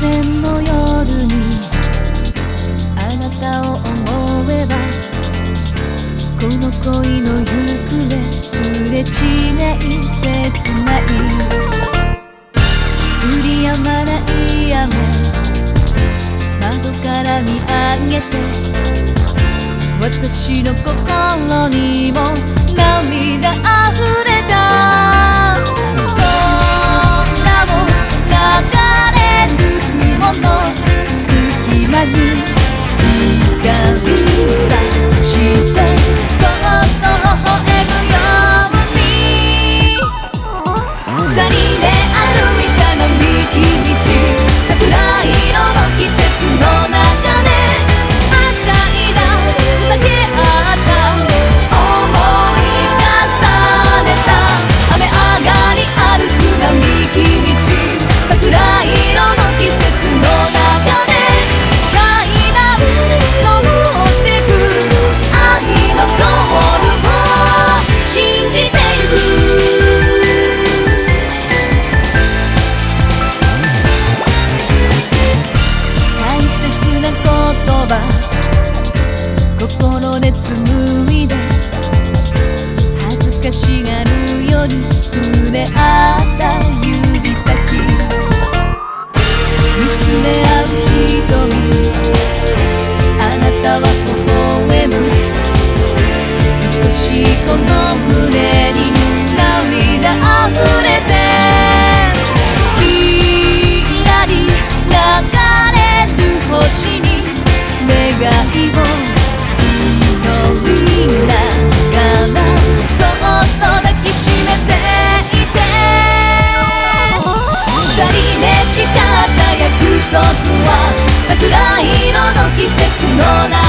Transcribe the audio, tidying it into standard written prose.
線の夜にあなたを思えば、この恋の行方すれ違い切ない。降りやまない雨、窓から見上げて、私の心にも涙あふれた。空を流れる雲の隙間に光さしてそっと微笑むように、二人で歩いた並木道、桜色の季節の中ではしゃいだだけあった思い重ねた。雨上がり歩く並木道、桜色の季節の中で階段登ってく愛のゴールを信じてゆく。大切な言葉心で紡いで、恥ずかしがるより触れ合った指先、見つめ合う瞳、あなたは微笑む。愛しいこの胸に涙あふれて、ひらり流れる星に願いを祈りながらそっと抱きしめていて、二人で誓った約束は桜色の季節の中